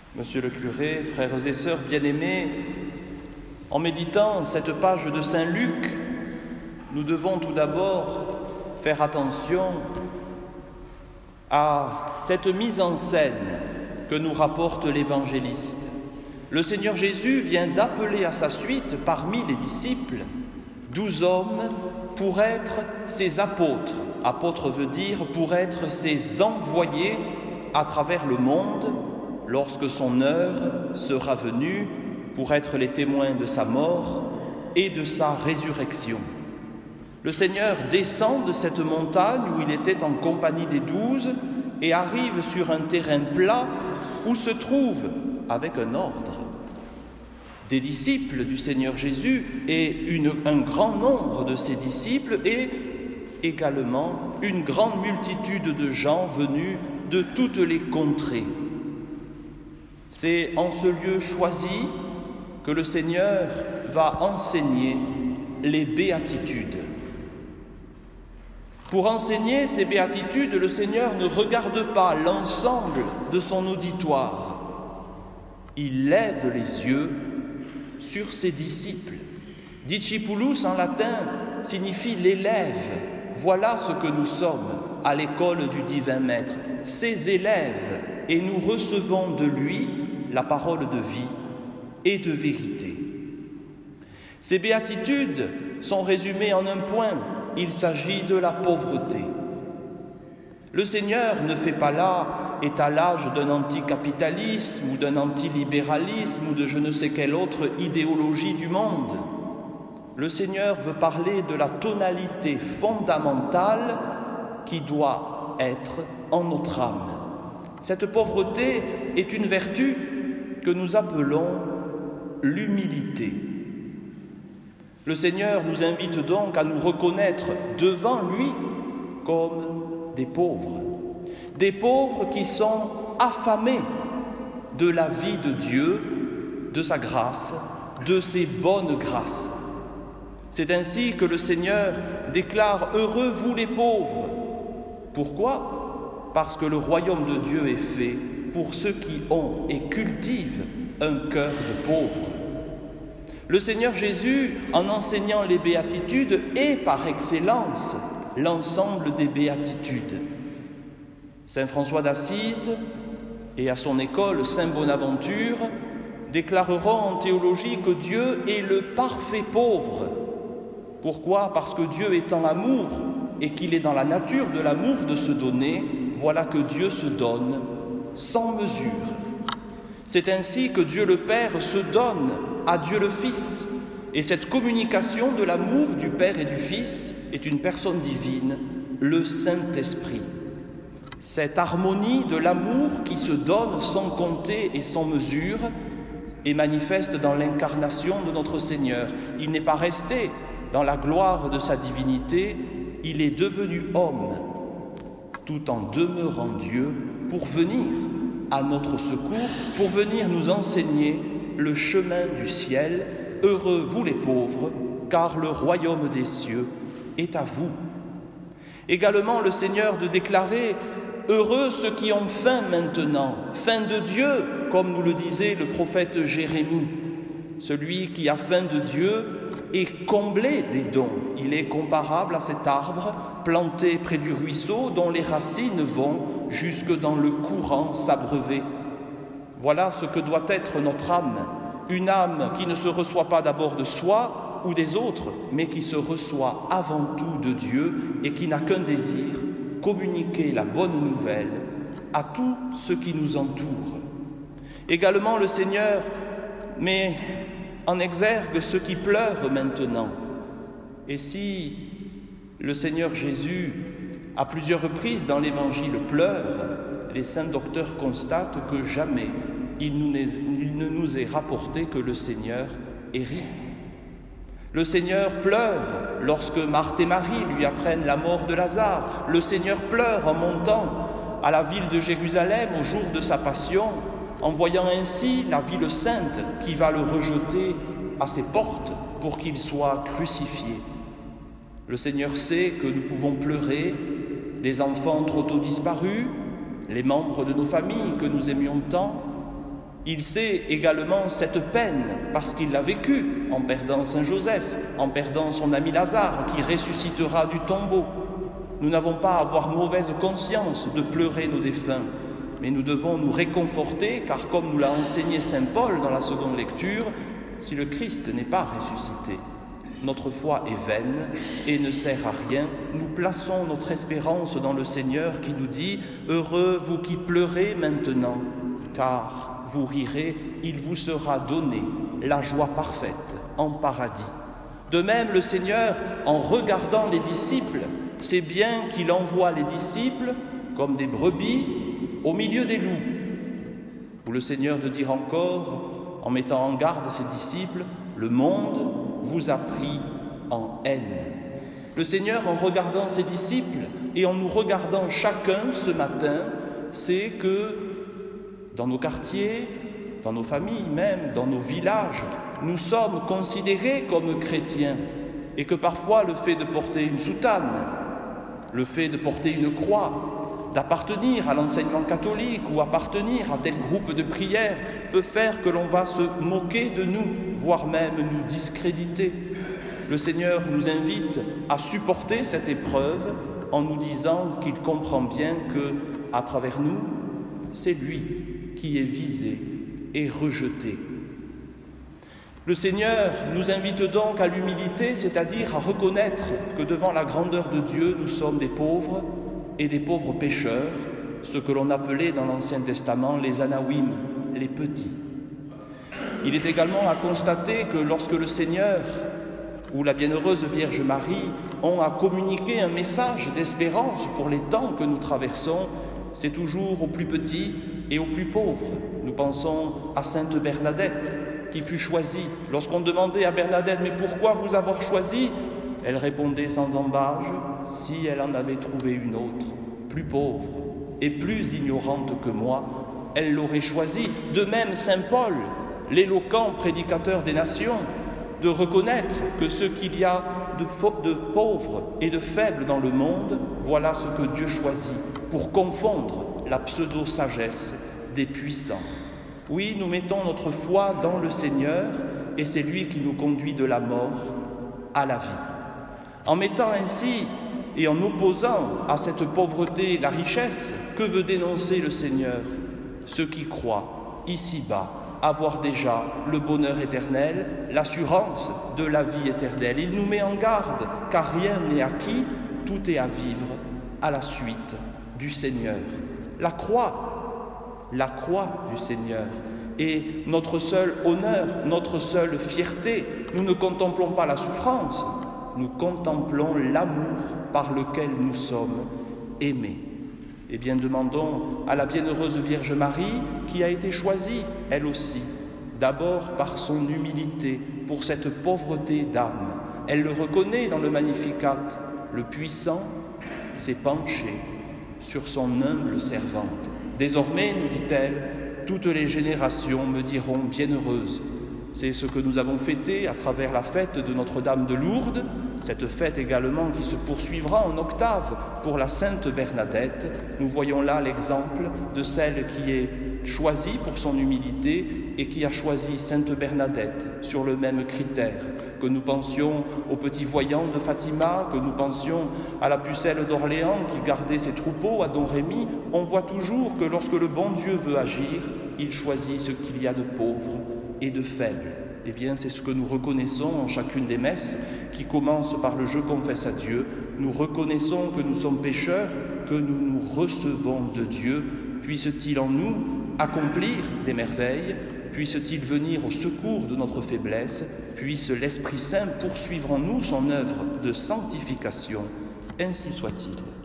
Monsieur le curé, frères et sœurs bien-aimés, en méditant cette page de Saint Luc, nous devons tout d'abord faire attention à cette mise en scène que nous rapporte l'évangéliste. Le Seigneur Jésus vient d'appeler à sa suite, parmi les disciples, 12 hommes pour être ses apôtres. Apôtre veut dire pour être ses envoyés à travers le monde lorsque son heure sera venue, pour être les témoins de sa mort et de sa résurrection. Le Seigneur descend de cette montagne où il était en compagnie des 12 et arrive sur un terrain plat où se trouvent, avec un ordre, des disciples du Seigneur Jésus et un grand nombre de ses disciples et également une grande multitude de gens venus de toutes les contrées. C'est en ce lieu choisi que le Seigneur va enseigner les béatitudes. Pour enseigner ces béatitudes, le Seigneur ne regarde pas l'ensemble de son auditoire. Il lève les yeux sur ses disciples. Discipulus en latin signifie l'élève. Voilà ce que nous sommes à l'école du divin Maître, ses élèves, et nous recevons de lui la parole de vie et de vérité. Ces béatitudes sont résumées en un point. Il s'agit de la pauvreté. Le Seigneur ne fait pas là étalage d'un anticapitalisme ou d'un antilibéralisme ou de je ne sais quelle autre idéologie du monde. Le Seigneur veut parler de la tonalité fondamentale qui doit être en notre âme. Cette pauvreté est une vertu que nous appelons l'humilité. Le Seigneur nous invite donc à nous reconnaître devant lui comme des pauvres qui sont affamés de la vie de Dieu, de sa grâce, de ses bonnes grâces. C'est ainsi que le Seigneur déclare « Heureux vous les pauvres ». Pourquoi ? Parce que le royaume de Dieu est fait pour ceux qui ont et cultivent un cœur de pauvre. Le Seigneur Jésus, en enseignant les béatitudes, est par excellence l'ensemble des béatitudes. Saint François d'Assise et à son école Saint Bonaventure déclareront en théologie que Dieu est le parfait pauvre. Pourquoi ? Parce que Dieu étant amour et qu'il est dans la nature de l'amour de se donner, voilà que Dieu se donne sans mesure. C'est ainsi que Dieu le Père se donne à Dieu le Fils. Et cette communication de l'amour du Père et du Fils est une personne divine, le Saint-Esprit. Cette harmonie de l'amour qui se donne sans compter et sans mesure est manifeste dans l'incarnation de notre Seigneur. Il n'est pas resté dans la gloire de sa divinité, il est devenu homme, tout en demeurant Dieu, pour venir à notre secours, pour venir nous enseigner le chemin du ciel. Heureux vous les pauvres, car le royaume des cieux est à vous. Également le Seigneur de déclarer « Heureux ceux qui ont faim maintenant, faim de Dieu », comme nous le disait le prophète Jérémie. Celui qui a faim de Dieu est comblé des dons. Il est comparable à cet arbre planté près du ruisseau dont les racines vont jusque dans le courant s'abreuver. Voilà ce que doit être notre âme. Une âme qui ne se reçoit pas d'abord de soi ou des autres, mais qui se reçoit avant tout de Dieu et qui n'a qu'un désir, communiquer la bonne nouvelle à tous ceux qui nous entourent. Également le Seigneur met en exergue ceux qui pleurent maintenant. Et si le Seigneur Jésus, à plusieurs reprises dans l'Évangile, pleure, les saints docteurs constatent que jamais il ne nous est rapporté que le Seigneur ait ri. Le Seigneur pleure lorsque Marthe et Marie lui apprennent la mort de Lazare. Le Seigneur pleure en montant à la ville de Jérusalem au jour de sa passion, en voyant ainsi la ville sainte qui va le rejeter à ses portes pour qu'il soit crucifié. Le Seigneur sait que nous pouvons pleurer des enfants trop tôt disparus, les membres de nos familles que nous aimions tant, Il sait également cette peine parce qu'il l'a vécue en perdant Saint Joseph, en perdant son ami Lazare qui ressuscitera du tombeau. Nous n'avons pas à avoir mauvaise conscience de pleurer nos défunts, mais nous devons nous réconforter car comme nous l'a enseigné Saint Paul dans la seconde lecture, si le Christ n'est pas ressuscité, notre foi est vaine et ne sert à rien. Nous plaçons notre espérance dans le Seigneur qui nous dit « Heureux vous qui pleurez maintenant, car vous rirez, il vous sera donné la joie parfaite en paradis. » De même, le Seigneur, en regardant les disciples, sait bien qu'il envoie les disciples comme des brebis au milieu des loups. Ou le Seigneur de dire encore, en mettant en garde ses disciples, « Le monde vous a pris en haine. » Le Seigneur, en regardant ses disciples et en nous regardant chacun ce matin, sait que dans nos quartiers, dans nos familles même, dans nos villages, nous sommes considérés comme chrétiens et que parfois le fait de porter une soutane, le fait de porter une croix, d'appartenir à l'enseignement catholique ou appartenir à tel groupe de prière peut faire que l'on va se moquer de nous, voire même nous discréditer. Le Seigneur nous invite à supporter cette épreuve en nous disant qu'il comprend bien que, à travers nous, c'est lui qui est visé et rejeté. Le Seigneur nous invite donc à l'humilité, c'est-à-dire à reconnaître que devant la grandeur de Dieu, nous sommes des pauvres et des pauvres pécheurs, ce que l'on appelait dans l'Ancien Testament les Anawim, les petits. Il est également à constater que lorsque le Seigneur ou la bienheureuse Vierge Marie ont à communiquer un message d'espérance pour les temps que nous traversons, c'est toujours aux plus petits et aux plus pauvres. Nous pensons à Sainte Bernadette, qui fut choisie. Lorsqu'on demandait à Bernadette « Mais pourquoi vous avoir choisi ?» Elle répondait sans ambages, si elle en avait trouvé une autre, plus pauvre et plus ignorante que moi, elle l'aurait choisie. De même, Saint Paul, l'éloquent prédicateur des nations, de reconnaître que ce qu'il y a de pauvres et de faibles dans le monde, voilà ce que Dieu choisit pour confondre la pseudo-sagesse des puissants. Oui, nous mettons notre foi dans le Seigneur et c'est lui qui nous conduit de la mort à la vie. En mettant ainsi et en opposant à cette pauvreté la richesse, que veut dénoncer le Seigneur? Ceux qui croient, ici-bas, avoir déjà le bonheur éternel, l'assurance de la vie éternelle. Il nous met en garde, car rien n'est acquis, tout est à vivre à la suite du Seigneur. La croix du Seigneur est notre seul honneur, notre seule fierté. Nous ne contemplons pas la souffrance, nous contemplons l'amour par lequel nous sommes aimés. Eh bien, demandons à la bienheureuse Vierge Marie, qui a été choisie, elle aussi, d'abord par son humilité, pour cette pauvreté d'âme. Elle le reconnaît dans le Magnificat. Le puissant s'est penché sur son humble servante. Désormais, nous dit-elle, toutes les générations me diront bienheureuse. C'est ce que nous avons fêté à travers la fête de Notre-Dame de Lourdes, cette fête également qui se poursuivra en octave pour la Sainte Bernadette. Nous voyons là l'exemple de celle qui est choisie pour son humilité et qui a choisi Sainte Bernadette sur le même critère. Que nous pensions aux petits voyants de Fatima, que nous pensions à la pucelle d'Orléans qui gardait ses troupeaux à Don Rémy, on voit toujours que lorsque le bon Dieu veut agir, il choisit ce qu'il y a de pauvre et de faible. Eh bien, c'est ce que nous reconnaissons en chacune des messes qui commencent par le « Je confesse à Dieu ». Nous reconnaissons que nous sommes pécheurs, que nous nous recevons de Dieu. Puisse-t-il en nous accomplir des merveilles, puisse-t-il venir au secours de notre faiblesse, puisse l'Esprit Saint poursuivre en nous son œuvre de sanctification. Ainsi soit-il.